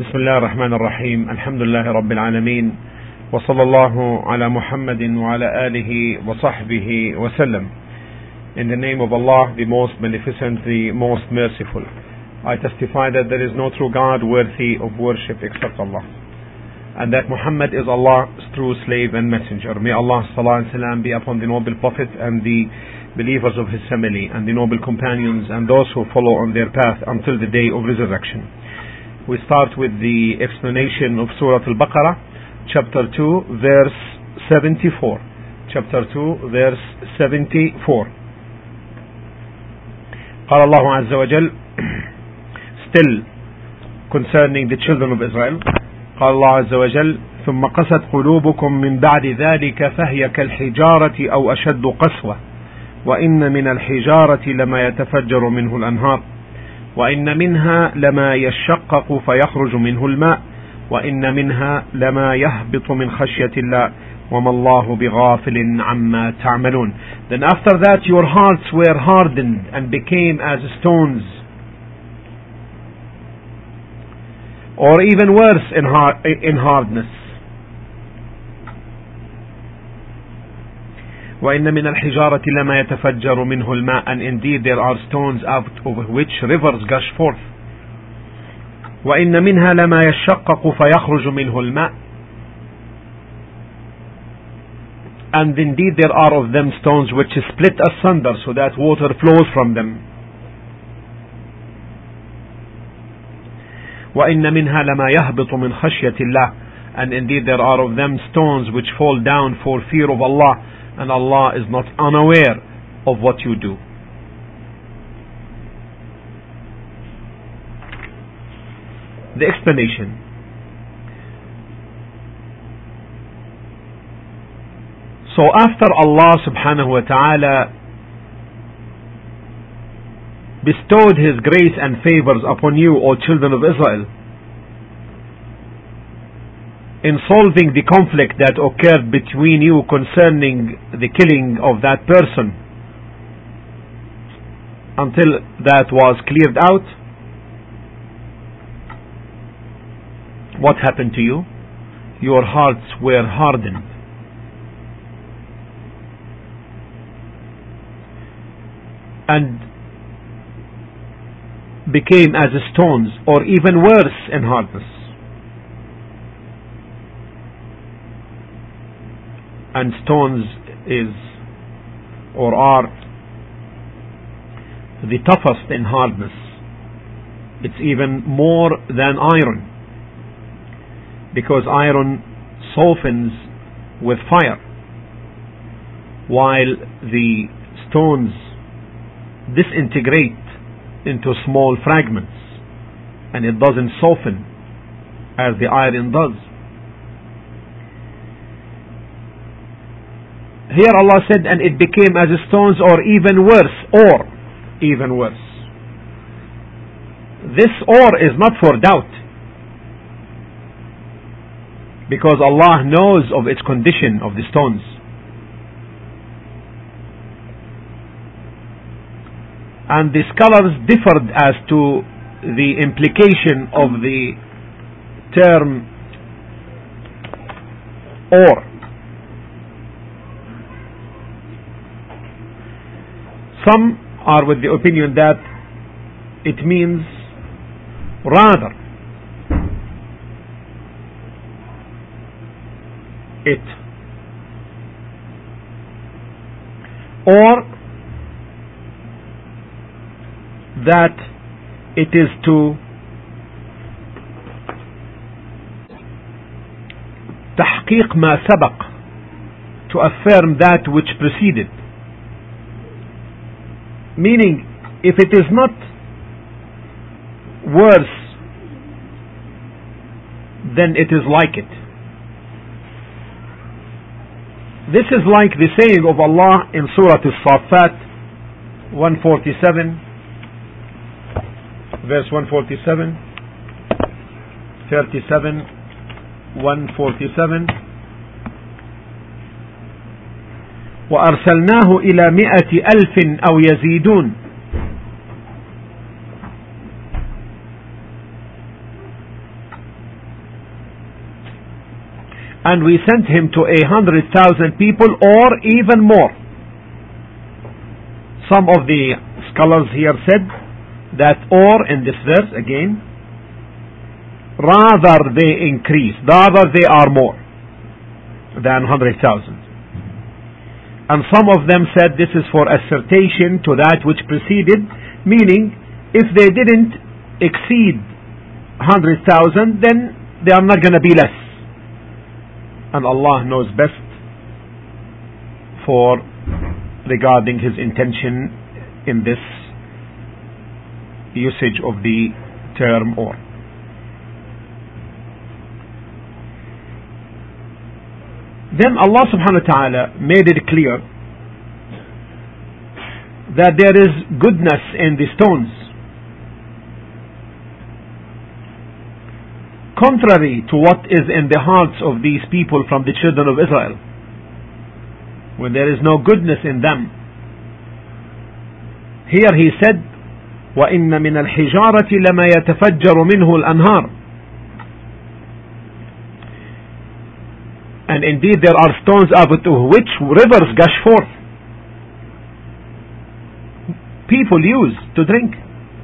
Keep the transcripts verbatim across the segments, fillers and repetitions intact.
بسم الله الرحمن الرحيم. الحمد لله رب العالمين، وصلى الله على محمد وعلى آله وصحبه وسلم. In the name of Allah, the most beneficent, the most merciful, I testify that there is no true God worthy of worship except Allah, and that Muhammad is Allah's true slave and messenger. May Allah's salah and salam be upon the noble Prophet and the believers of his family and the noble companions and those who follow on their path until the day of resurrection. We start with the explanation of Surah Al-Baqarah, chapter two, verse seventy-four. Chapter two, verse seventy-four. قال الله عز وجل, still concerning the children of Israel, قال الله عز وجل ثم قست قلوبكم من بعد ذلك فهي كالحجارة أو أشد قسوة وإن من الحجارة لما يتفجر منه الأنهار وإن منها لما يشقق فيخرج منه الماء وإن منها لما يهبط من خشية الله وما الله بغافل عما تعملون. Then after that your hearts were hardened and became as stones, or even worse in, hard, in hardness. وَإِنَّ مِنَ الْحِجَارَةِ لَمَا يَتَفَجَّرُ مِنْهُ الْمَاءُ, and indeed there are stones out of which rivers gush forth. وَإِنَّ مِنْهَا لَمَا يَشَّقَّقُ فَيَخْرُجُ مِنْهُ الْمَاءُ, and indeed there are of them stones which split asunder so that water flows from them. وَإِنَّ مِنْهَا لَمَا يَهْبِطُ مِنْ خَشْيَةِ اللَّهِ, and indeed there are of them stones which fall down for fear of Allah, and Allah is not unaware of what you do. The explanation. So after Allah subhanahu wa ta'ala bestowed His grace and favors upon you, O children of Israel, in solving the conflict that occurred between you concerning the killing of that person, until that was cleared out, what happened to you? Your hearts were hardened. And became as stones, or even worse in hardness. And stones is or are the toughest in hardness. It's even more than iron, because iron softens with fire, while the stones disintegrate into small fragments, and it doesn't soften as the iron does. Here Allah said, and it became as stones, or even worse, or even worse. This or is not for doubt, because Allah knows of its condition of the stones. And the scholars differed as to the implication of the term or. Some are with the opinion that it means rather. It. Or that it is to تحقيق ما سبق, to affirm that which preceded. Meaning, if it is not worse, then it is like it. This is like the saying of Allah in Surah As-Saffat one forty-seven, verse one forty-seven, thirty-seven, one forty-seven. وأرسلناه إلى مئة ألف أو يزيدون. and we sent him to a hundred thousand people or even more. Some of the scholars here said that or in this verse again, rather they increase, rather they are more than one hundred thousand. And some of them said this is for assertion to that which preceded, meaning if they didn't exceed one hundred thousand, then they are not going to be less. And Allah knows best for regarding His intention in this usage of the term or. Then Allah subhanahu wa ta'ala made it clear that there is goodness in the stones, contrary to what is in the hearts of these people from the children of Israel, when there is no goodness in them. Here He said, وَإِنَّ مِنَ الْحِجَارَةِ لَمَا يَتَفَجَّرُ مِنْهُ الْأَنْهَارُ. And indeed there are stones out of which rivers gush forth. People use to drink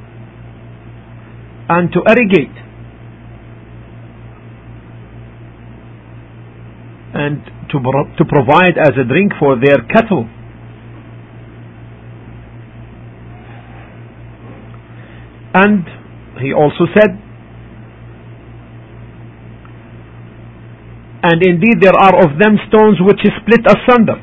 and to irrigate and to, to provide as a drink for their cattle. And He also said, and indeed there are of them stones which is split asunder.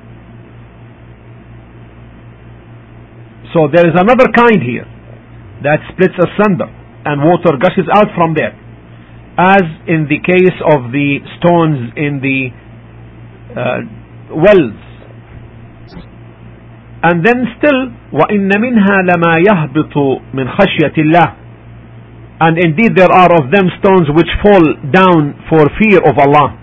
So there is another kind here that splits asunder and water gushes out from there, as in the case of the stones in the uh, wells. And then still, وَإِنَّ مِنْهَا لَمَا يَهْبِطُ مِنْ خَشْيَةِ اللَّهِ. And indeed there are of them stones which fall down for fear of Allah.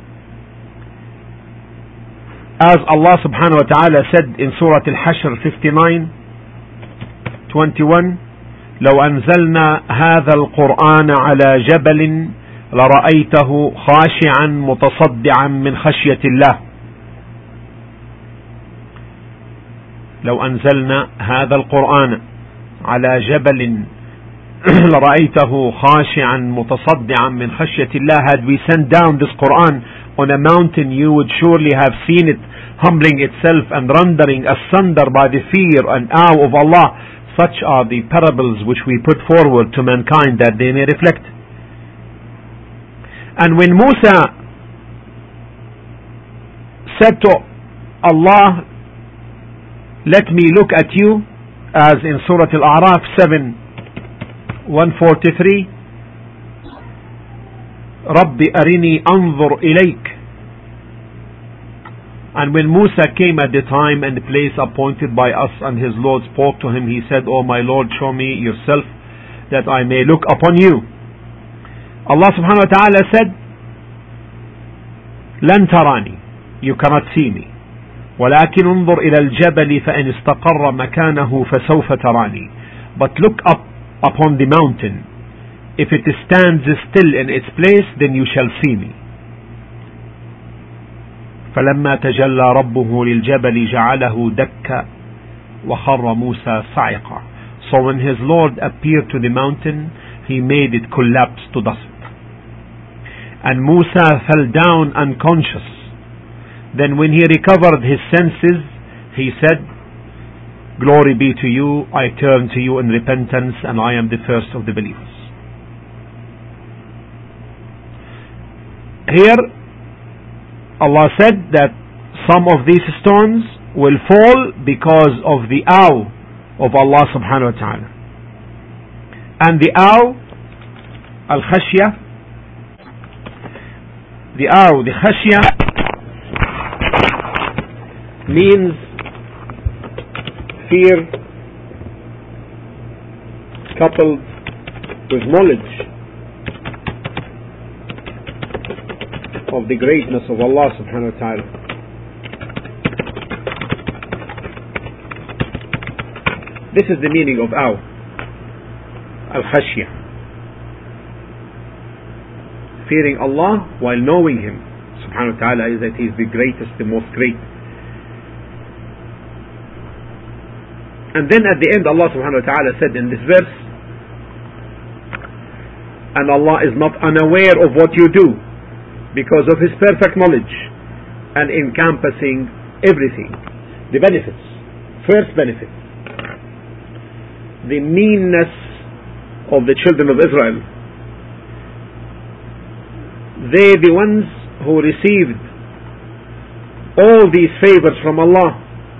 As Allah subhanahu wa ta'ala said in Surah Al-Hashr fifty-nine, twenty-one, لو أنزلنا هذا القرآن على جبل لرأيته خاشعا متصدعا من خشية الله. لو أنزلنا هذا القرآن على جبل لرأيته خاشعا متصدعا من خشية الله. Had we sent down this Quran on a mountain, you would surely have seen it humbling itself and rendering asunder by the fear and awe of Allah. Such are the parables which we put forward to mankind that they may reflect. And when Musa said to Allah, let me look at you, as in Surah Al-A'raf seven, one forty-three, Rabbi arini anzur ilayk. And when Musa came at the time and the place appointed by us, and his Lord spoke to him, he said, O my Lord, show me yourself that I may look upon you. Allah subhanahu wa ta'ala said, لن تراني, you cannot see me. ولكن انظر إلى الجبل فإن استقر مكانه فسوف تراني. But look up upon the mountain. If it stands still in its place, then you shall see me. فلما تجلى ربه للجبل جعله دكا وخر موسى صعقا. So when his Lord appeared to the mountain, he made it collapse to dust. And Musa fell down unconscious. Then when he recovered his senses, he said, Glory be to you, I turn to you in repentance, and I am the first of the believers. Here Allah said that some of these stones will fall because of the awe of Allah subhanahu wa ta'ala. And the awe, al-khashya, the awe, the khashya means fear coupled with knowledge of the greatness of Allah subhanahu wa ta'ala. This is the meaning of awe, al-khashya, fearing Allah while knowing Him subhanahu wa ta'ala is that He is the greatest, the most great. And then at the end Allah subhanahu wa ta'ala said in this verse, and Allah is not unaware of what you do because of His perfect knowledge and encompassing everything. The benefits. First benefit, the meanness of the children of Israel. They the ones who received all these favors from Allah,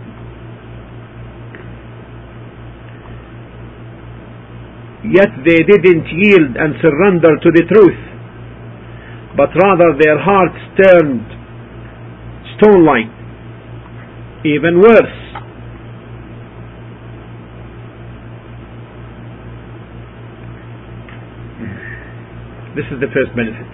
yet they didn't yield and surrender to the truth, but rather their hearts turned stone-like. Even worse, this is the first benefit.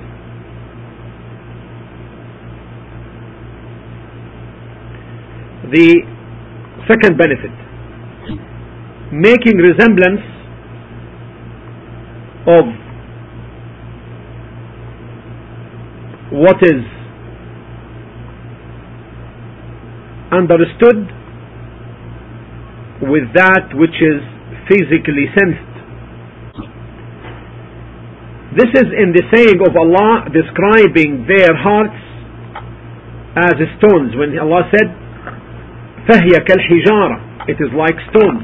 The second benefit, making resemblance of what is understood with that which is physically sensed. This is in the saying of Allah describing their hearts as stones, when Allah said فَهِيَ كَالْحِجَارَةِ, it is like stones,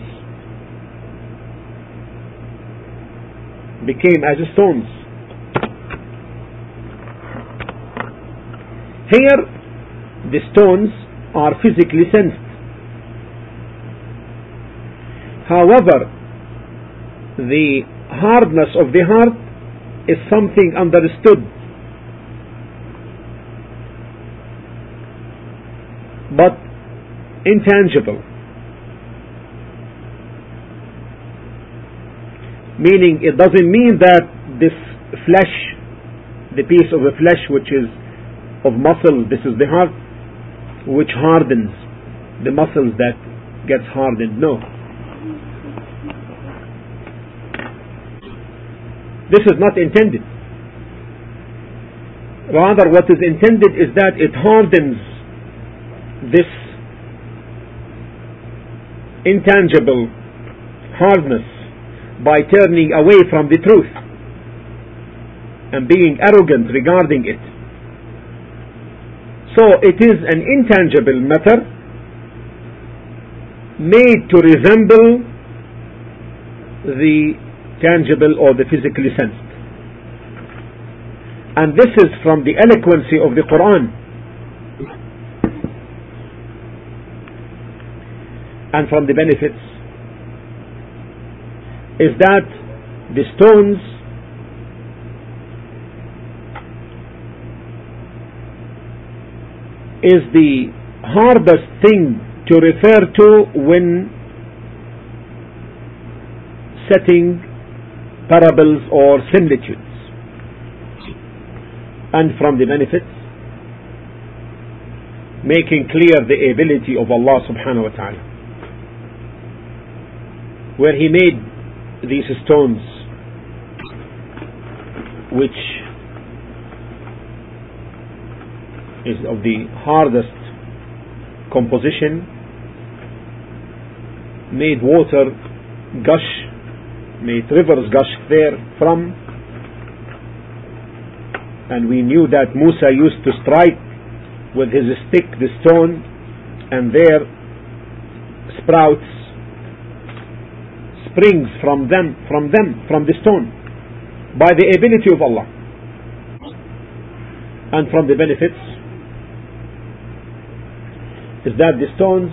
became as stones. Here the stones are physically sensed. However, the hardness of the heart is something understood, but intangible, meaning it doesn't mean that this flesh, the piece of the flesh which is of muscle, this is the heart, which hardens the muscles that gets hardened. No, this is not intended. Rather, what is intended is that it hardens this intangible hardness by turning away from the truth and being arrogant regarding it. So it is an intangible matter made to resemble the tangible or the physically sensed. And this is from the eloquency of the Quran and from the benefits is that the stones is the hardest thing to refer to when setting parables or similitudes. And from the benefits, making clear the ability of Allah subhanahu wa ta'ala, where He made these stones which is of the hardest composition, made water gush, made rivers gush there from, and we knew that Musa used to strike with his stick the stone, and there sprouts springs from them from them from the stone by the ability of Allah. And from the benefits is that the stones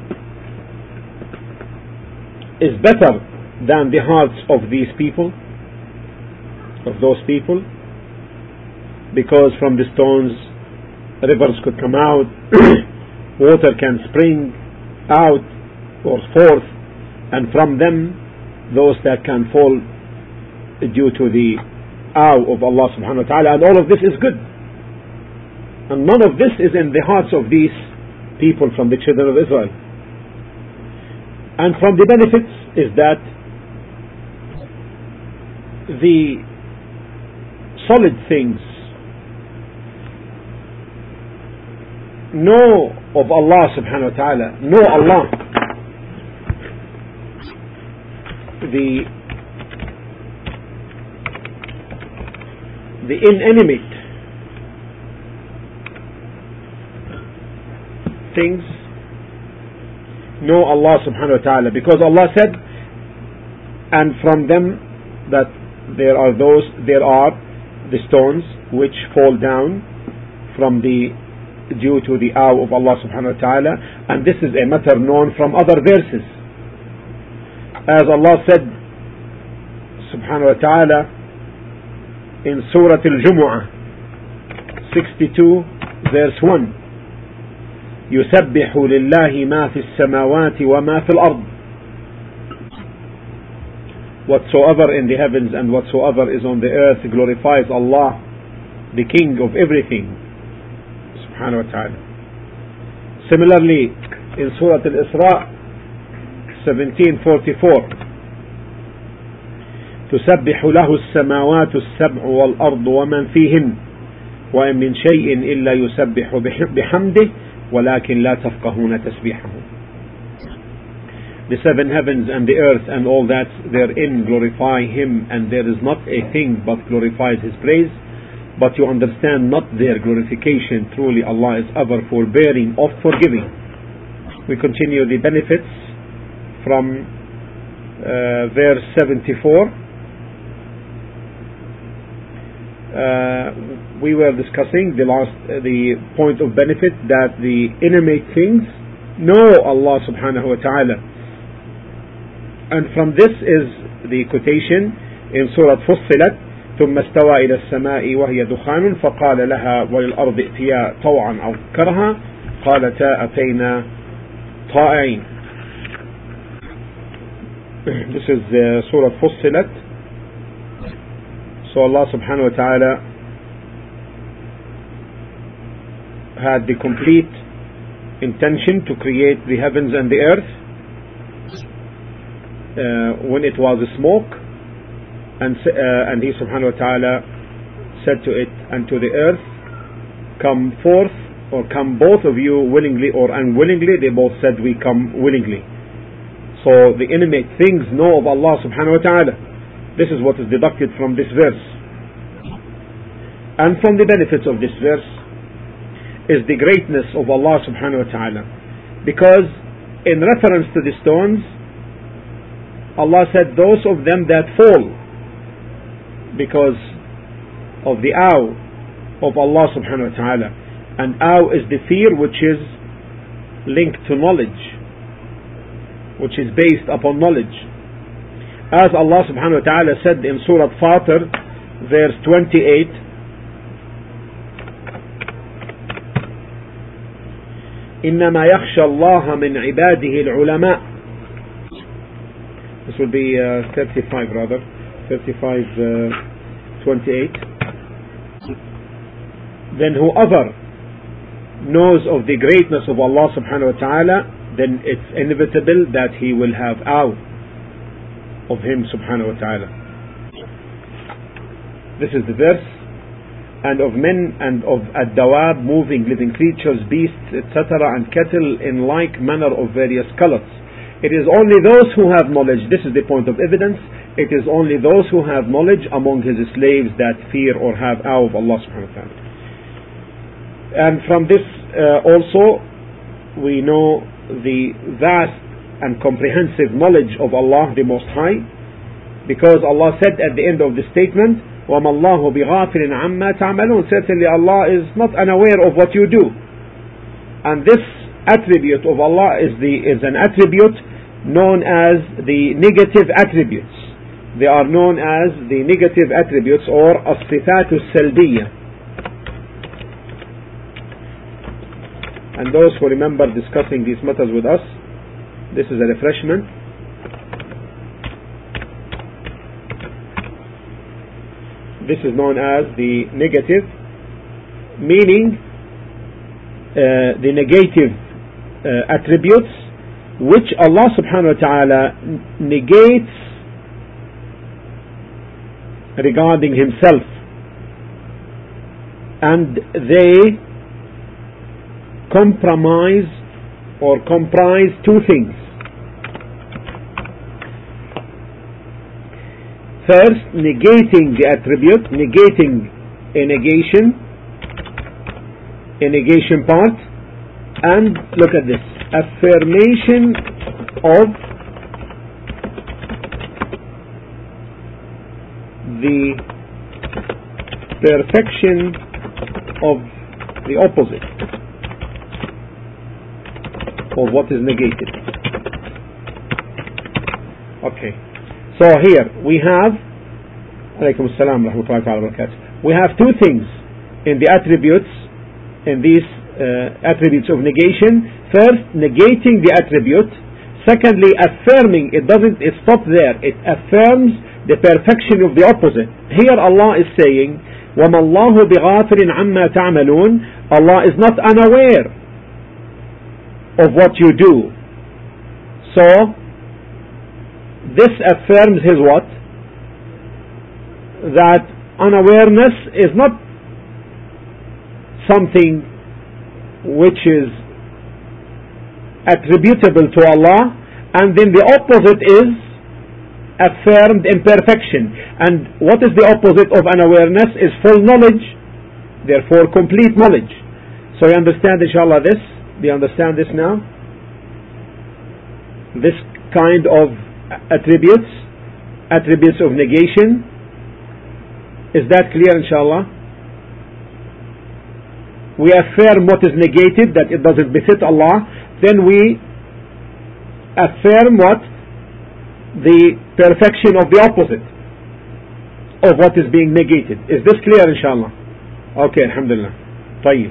is better than the hearts of these people, of those people, because from the stones rivers could come out, water can spring out or forth, and from them those that can fall due to the awe of Allah subhanahu wa ta'ala, and all of this is good. And none of this is in the hearts of these people from the children of Israel. And from the benefits is that the solid things know of Allah subhanahu wa ta'ala, know Allah, the the inanimate things, know Allah subhanahu wa ta'ala, because Allah said, and from them that there are those, there are the stones which fall down from the due to the awe of Allah subhanahu wa ta'ala, and this is a matter known from other verses, as Allah said subhanahu wa ta'ala in Surah Al-Jumu'ah sixty-two verse one, يسبح لله ما في السماوات وما في الأرض, whatsoever in the heavens and whatsoever is on the earth glorifies Allah, the King of everything subhanahu wa ta'ala. Similarly in Surah Al-Isra seventeen forty-four, تسبح له السماوات السبع والأرض ومن فيهن وإن من شيء إلا يسبح بحمده ولكن لا تفقهون تسبيحهم. The seven heavens and the earth and all that therein glorify Him, and there is not a thing but glorifies His praise, but you understand not their glorification. Truly Allah is ever forbearing, oft forgiving. We continue the benefits from uh, verse seventy-four. Uh, we were discussing the last uh, the point of benefit that the inanimate things know Allah subhanahu wa ta'ala, and from this is the quotation in Surah Fussilat, ثم استوى إلى السماء وهي دخان فقال لها وللأرض ائتيا طوعا أو كرها قالتا أتينا طائعين. This is uh, Surah Fussilat. So Allah subhanahu wa ta'ala had the complete intention to create the heavens and the earth uh, when it was smoke, and uh, and He subhanahu wa ta'ala said to it and to the earth, come forth, or come both of you willingly or unwillingly. They both said, we come willingly. So the inanimate things know of Allah subhanahu wa ta'ala. This is what is deducted from this verse. And from the benefits of this verse is the greatness of Allah subhanahu wa ta'ala, because in reference to the stones, Allah said those of them that fall because of the awe of Allah subhanahu wa ta'ala, and awe is the fear which is linked to knowledge, which is based upon knowledge. As Allah subhanahu wa ta'ala said in Surah Fatir verse twenty-eight, إنما يخشى الله من عباده العلماء. This will be uh, thirty-five rather, thirty-five uh, twenty-eight. Then whoever knows of the greatness of Allah subhanahu wa ta'ala, then it's inevitable that he will have awe of Him subhanahu wa ta'ala. This is the verse. And of men and of ad-dawab, moving living creatures, beasts, et cetera, and cattle in like manner of various colors. It is only those who have knowledge. This is the point of evidence. It is only those who have knowledge among His slaves that fear or have awe of Allah subhanahu wa ta'ala. And from this uh, also we know the vast and comprehensive knowledge of Allah the Most High, because Allah said at the end of the statement, وَمَا اللَّهُ بِغَافِلٍ عَمَّا تَعْمَلُونَ. Certainly Allah is not unaware of what you do. And this attribute of Allah is the is an attribute known as the negative attributes. They are known as the negative attributes, or الصفات السلبية. And those who remember discussing these matters with us, this is a refreshment. This is known as the negative, meaning uh, the negative uh, attributes which Allah subhanahu wa ta'ala negates regarding Himself, and they compromise or comprise two things. First, negating the attribute, negating a negation, a negation part, and look at this, affirmation of the perfection of the opposite of what is negated. Okay. So here we have, alaykum assalam wa rahmatullahi wa barakatuh. We have two things in the attributes, in these uh, attributes of negation. First, negating the attribute. Secondly, affirming. It doesn't it stop there. It affirms the perfection of the opposite. Here Allah is saying, وَمَا اللَّهُ بِغَافِلٍ عَمَّا تَعْمَلُونَ. Allah is not unaware of what you do. So this affirms his what? That unawareness is not something which is attributable to Allah, and then the opposite is affirmed in perfection. And what is the opposite of unawareness? Is full knowledge, therefore complete knowledge. So you understand inshallah this? Do you understand this now? This kind of attributes, attributes of negation, is that clear inshallah? We affirm what is negated, that it doesn't befit Allah, then we affirm what? The perfection of the opposite of what is being negated. Is this clear inshallah? Okay, alhamdulillah. طيب.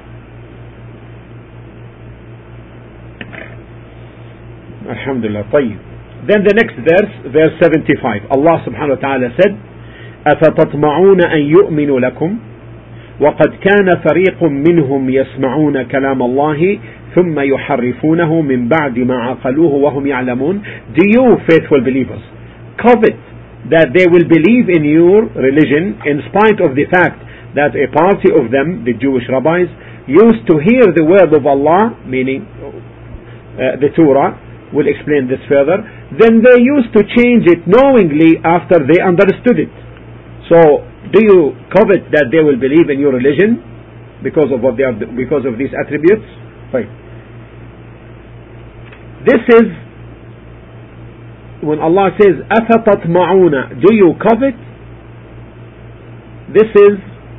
Alhamdulillah. طيب. Then the next verse, verse seventy-five, Allah subhanahu wa ta'ala said, أَفَتَطْمَعُونَ أَن يُؤْمِنُوا لَكُمْ وَقَدْ كَانَ فَرِيقٌ مِّنْهُمْ يَسْمَعُونَ كَلَامَ اللَّهِ ثُمَّ يُحَرِّفُونَهُ مِنْ بَعْدِ مَا عَقَلُوهُ وَهُمْ يَعْلَمُونَ. Do you, faithful believers, covet that they will believe in your religion in spite of the fact that a party of them, the Jewish rabbis, used to hear the word of Allah, meaning uh, the Torah, we'll explain this further, then they used to change it knowingly after they understood it. So, do you covet that they will believe in your religion because of what they are, because of these attributes? Right. This is when Allah says أَفَتَطْمَعُونَ, do you covet? This is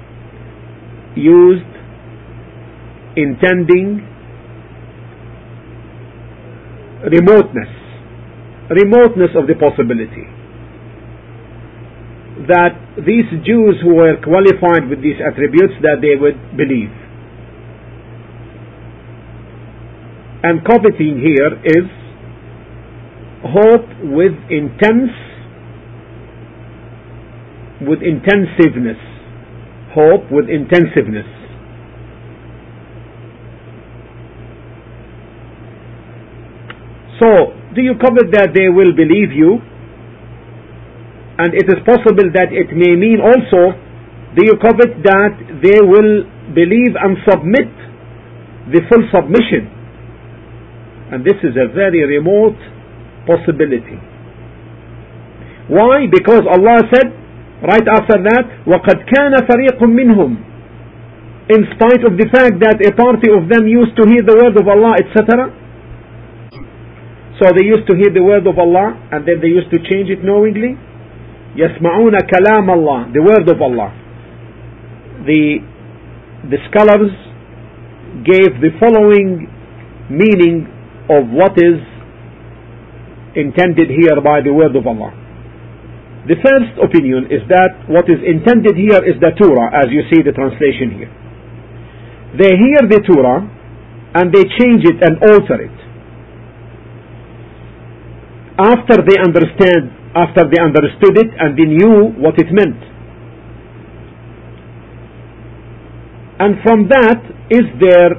used intending remoteness, remoteness of the possibility that these Jews who were qualified with these attributes, that they would believe. And coveting here is hope with intense, with intensiveness, hope with intensiveness. So, do you covet that they will believe you? And it is possible that it may mean also, do you covet that they will believe and submit the full submission? And this is a very remote possibility. Why? Because Allah said right after that, وَقَدْ كَانَ فَرِيقٌ مِّنْهُمْ, in spite of the fact that a party of them used to hear the word of Allah, et cetera. So they used to hear the word of Allah and then they used to change it knowingly. يَسْمَعُونَ كَلَامَ اللَّهِ, the word of Allah. The, the scholars gave the following meaning of what is intended here by the word of Allah. The first opinion is that what is intended here is the Torah, as you see the translation here. They hear the Torah and they change it and alter it after they understand, after they understood it and they knew what it meant. And from that is there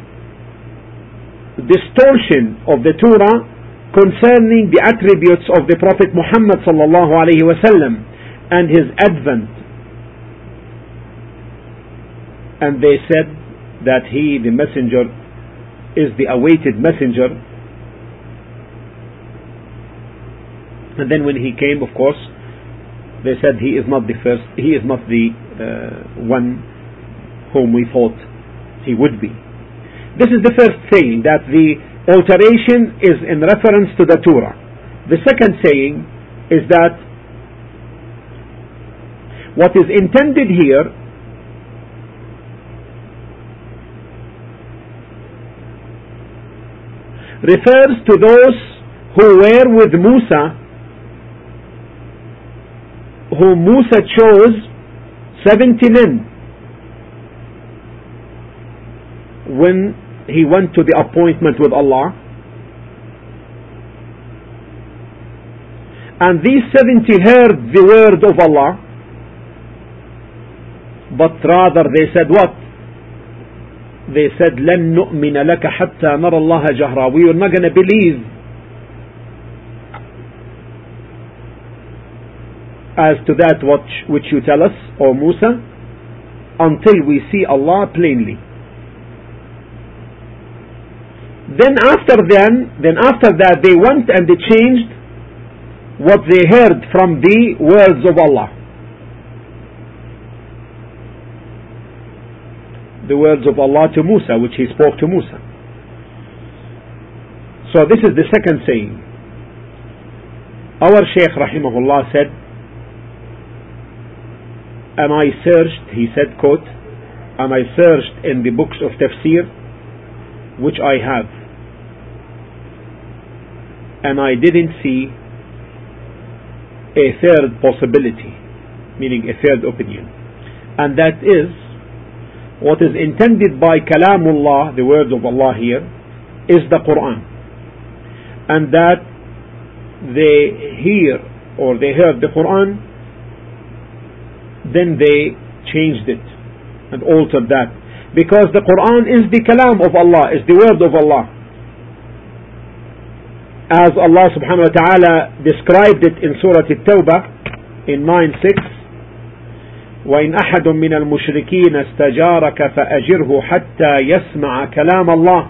distortion of the Torah concerning the attributes of the Prophet Muhammad sallallahu alaihi wasallam and his advent. And they said that he, the messenger is the awaited messenger. And then when he came, of course, they said he is not the first, he is not the uh, one whom we thought he would be. This is the first saying, that the alteration is in reference to the Torah. The second saying is that what is intended here refers to those who were with Musa, whom Musa chose seventy men when he went to the appointment with Allah. And these seventy heard the word of Allah, but rather they said what? They said, لَن نُؤْمِنَ لَكَ حَتَّى نَرَى اللَّهَ جَهْرًا. We are not going to believe as to that which, which you tell us, O Musa, until we see Allah plainly. Then after then, then after that they went and they changed what they heard from the words of Allah. The words of Allah to Musa, which he spoke to Musa. So this is the second saying. Our Shaykh rahimahullah said, am I searched, he said, quote, am I searched in the books of tafsir, which I have, and I didn't see a third possibility, meaning a third opinion, and that is what is intended by Kalamullah, the words of Allah here, is the Quran, and that they hear or they heard the Quran, then they changed it and altered that, because the Quran is the Kalam of Allah, is the word of Allah, as Allah subhanahu wa ta'ala described it in Surah At-Tawbah in nine six. وَإِنْ أَحَدٌ مِّنَ الْمُشْرِكِينَ اسْتَجَارَكَ فَأَجِرْهُ حَتَّى يَسْمَعَ كَلَامَ اللَّهِ.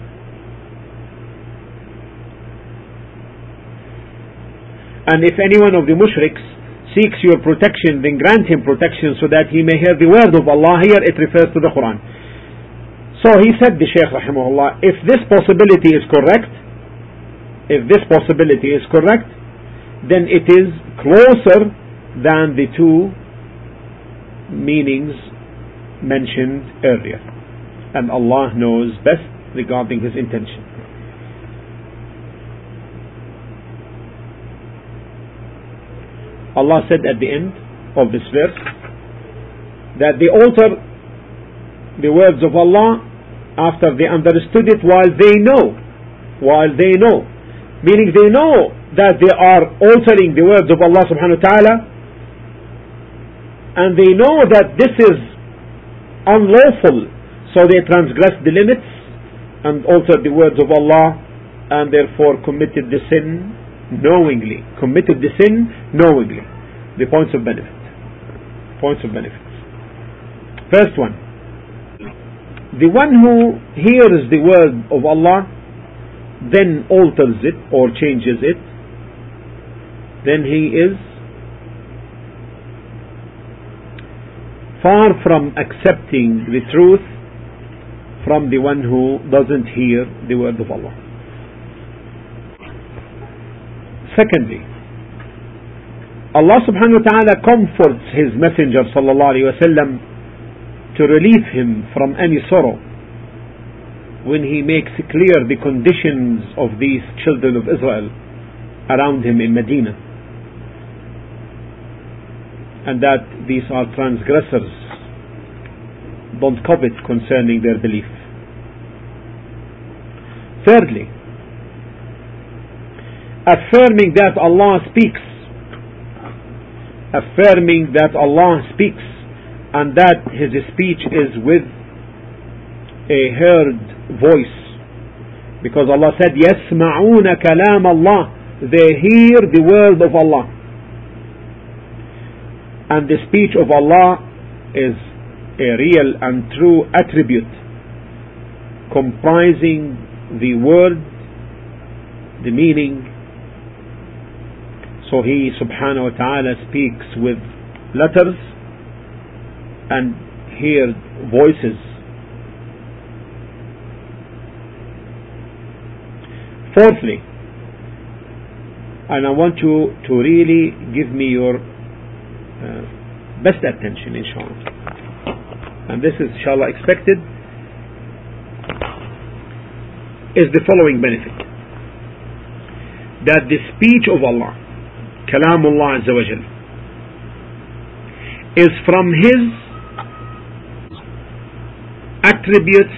And if any one of the mushriks seeks your protection, then grant him protection so that he may hear the word of Allah. Here it refers to the Quran. So he said, the Shaykh rahimahullah, if this possibility is correct, if this possibility is correct, then it is closer than the two meanings mentioned earlier, and Allah knows best regarding his intention. Allah said at the end of this verse that they alter the words of Allah after they understood it, while they know while they know meaning they know that they are altering the words of Allah subhanahu wa ta'ala, and they know that this is unlawful, so they transgressed the limits and altered the words of Allah, and therefore committed the sin knowingly. Committed the sin knowingly. The points of benefit. Points of benefit. First one. The one who hears the word of Allah, then alters it or changes it, then he is far from accepting the truth from the one who doesn't hear the word of Allah. Secondly, Allah subhanahu wa ta'ala comforts his messenger sallallahu alayhi wa sallam to relieve him from any sorrow when he makes clear the conditions of these children of Israel around him in Medina, and that these are transgressors. Don't covet concerning their belief. Thirdly, affirming that Allah speaks, affirming that Allah speaks, and that his speech is with a heard voice, because Allah said يَسْمَعُونَ كَلَامَ اللَّهِ, they hear the word of Allah, and the speech of Allah is a real and true attribute comprising the word, the meaning. So He subhanahu wa ta'ala speaks with letters and hears voices. Fourthly, and I want you to really give me your uh, best attention, inshallah, and this is inshallah expected, is the following benefit: that the speech of Allah, Kalamullah Azza wa Jal, is from His attributes,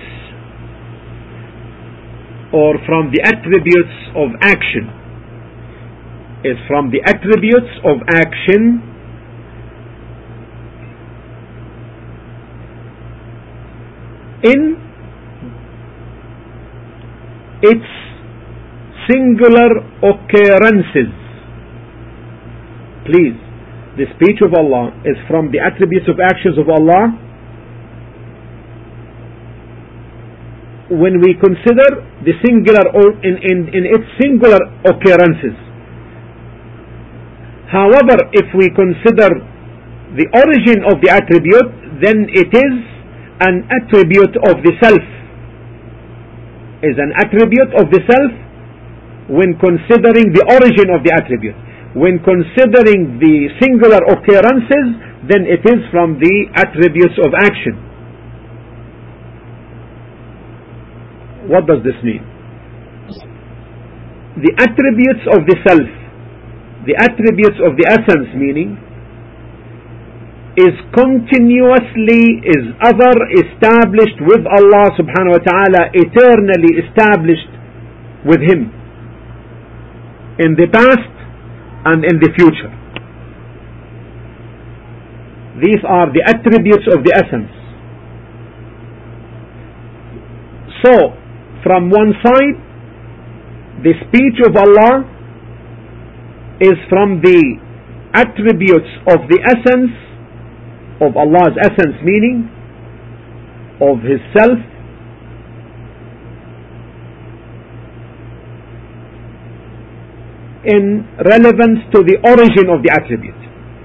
or from the attributes of action, is from the attributes of action in its singular occurrences. Please, the speech of Allah is from the attributes of actions of Allah when we consider the singular or in, in, in its singular occurrences. However, if we consider the origin of the attribute, then it is an attribute of the self. Is an attribute of the self when considering the origin of the attribute. When considering the singular occurrences, then it is from the attributes of action. What does this mean? The attributes of the self, the attributes of the essence, meaning, is continuously, is ever established with Allah subhanahu wa ta'ala, eternally established with Him, in the past and in the future. These are the attributes of the essence. So, from one side, the speech of Allah is from the attributes of the essence of Allah's essence, meaning of His self, in relevance to the origin of the attribute.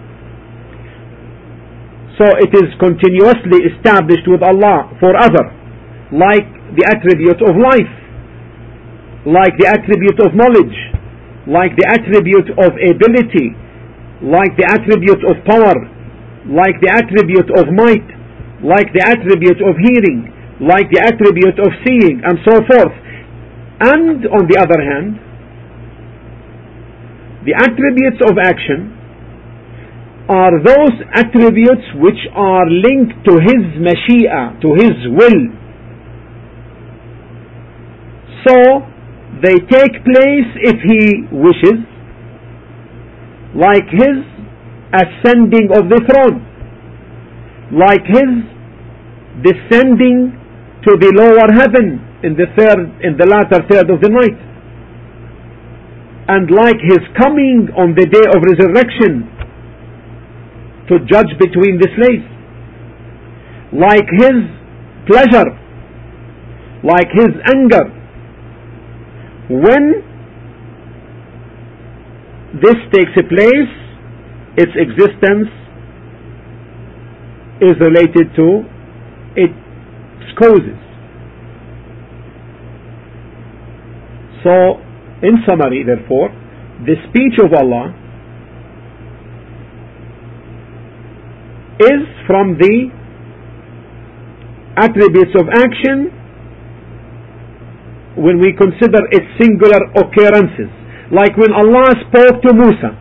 So it is continuously established with Allah forever, like the attribute of life, like the attribute of knowledge, like the attribute of ability, like the attribute of power, like the attribute of might, like the attribute of hearing, like the attribute of seeing, and so forth. And on the other hand, the attributes of action are those attributes which are linked to His mashi'a, to His will. So they take place if He wishes, like His ascending of the throne, like His descending to the lower heaven in the third, in the latter third of the night, and like His coming on the day of resurrection to judge between the slaves, like His pleasure, like His anger. When this takes place, its existence is related to its causes. So, in summary, therefore, the speech of Allah is from the attributes of action when we consider its singular occurrences. Like when Allah spoke to Musa,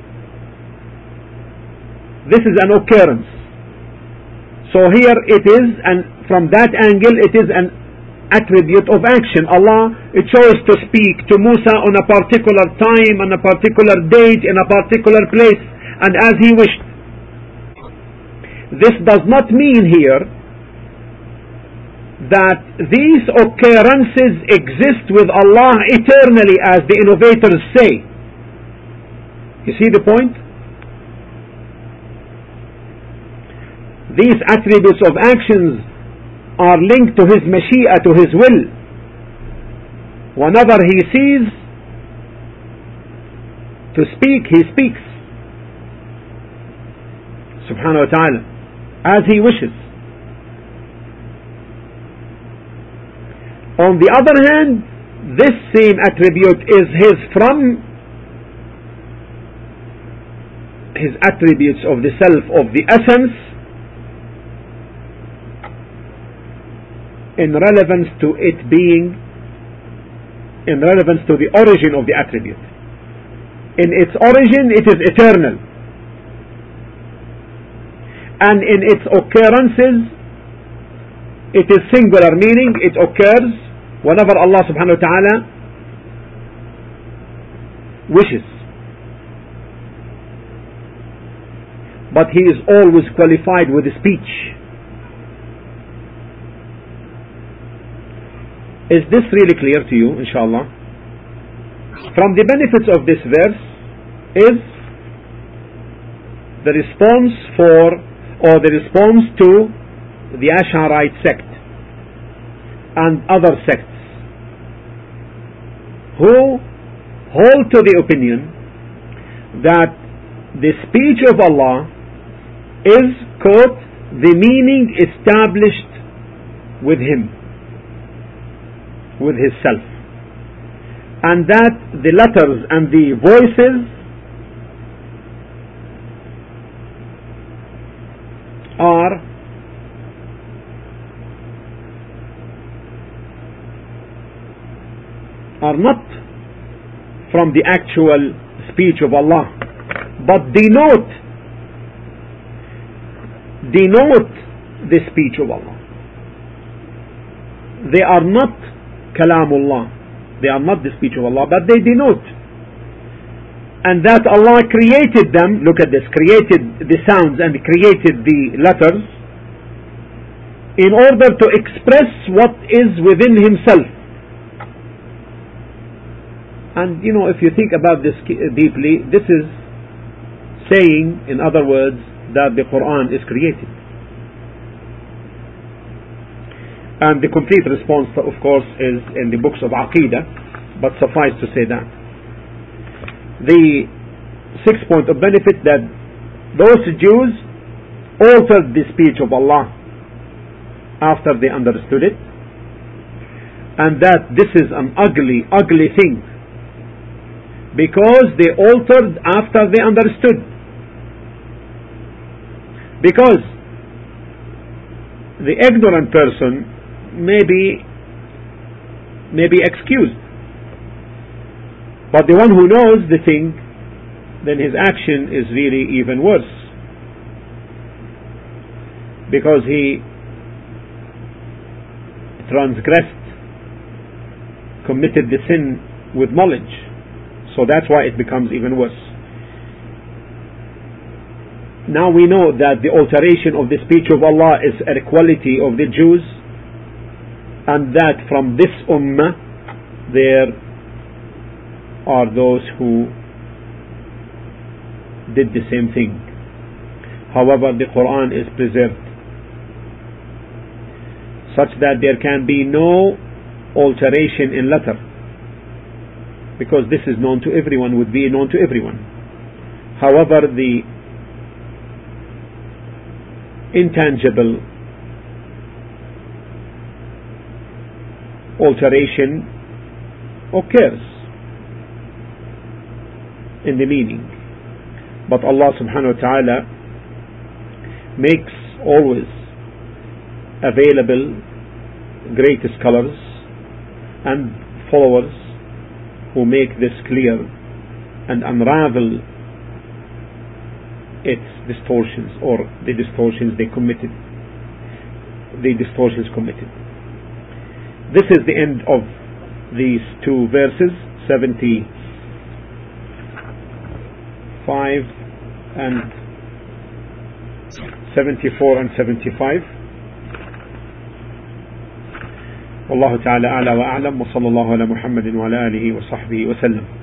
this is an occurrence. So here it is, and from that angle it is an attribute of action. Allah chose to speak to Musa on a particular time, on a particular date, in a particular place, and as He wished. This does not mean here that these occurrences exist with Allah eternally, as the innovators say. You see the point? These attributes of actions are linked to his mashi'a, to his will. Whenever he sees to speak, he speaks, subhanahu wa ta'ala, as he wishes. On the other hand, this same attribute is his from his attributes of the self, of the essence, in relevance to it being, in relevance to the origin of the attribute. In its origin, it is eternal, and in its occurrences, it is singular, meaning it occurs whenever Allah subhanahu wa ta'ala wishes. But he is always qualified with speech. Is this really clear to you, inshallah? From the benefits of this verse is the response for, or the response to the Ash'arite sect and other sects who hold to the opinion that the speech of Allah is, quote, the meaning established with him, with his self, and that the letters and the voices are are not from the actual speech of Allah, but denote denote the speech of Allah. They are not kalamullah, they are not the speech of Allah, but they denote. And that Allah created them, look at this, created the sounds and created the letters in order to express what is within himself. And you know, if you think about this deeply, this is saying, in other words, that the Quran is created. And the complete response, of course, is in the books of Aqidah, but suffice to say that. The sixth point of benefit, that those Jews altered the speech of Allah after they understood it, and that this is an ugly, ugly thing, because they altered after they understood. Because the ignorant person may be, may be excused, but the one who knows the thing, then his action is really even worse, because he transgressed, committed the sin with knowledge. So that's why it becomes even worse. Now we know that the alteration of the speech of Allah is a quality of the Jews, and that from this ummah there are those who did the same thing. However, the Quran is preserved such that there can be no alteration in letter, because this is known to everyone, would be known to everyone. However, the intangible alteration occurs in the meaning, but Allah subhanahu wa ta'ala makes always available great scholars and followers who make this clear and unravel its distortions, or the distortions they committed, the distortions committed. This is the end of these two verses, seventy-five and seventy-four and seventy-five. والله تعالى أعلى وأعلم وصلى الله على محمد وعلى آله وصحبه وسلم.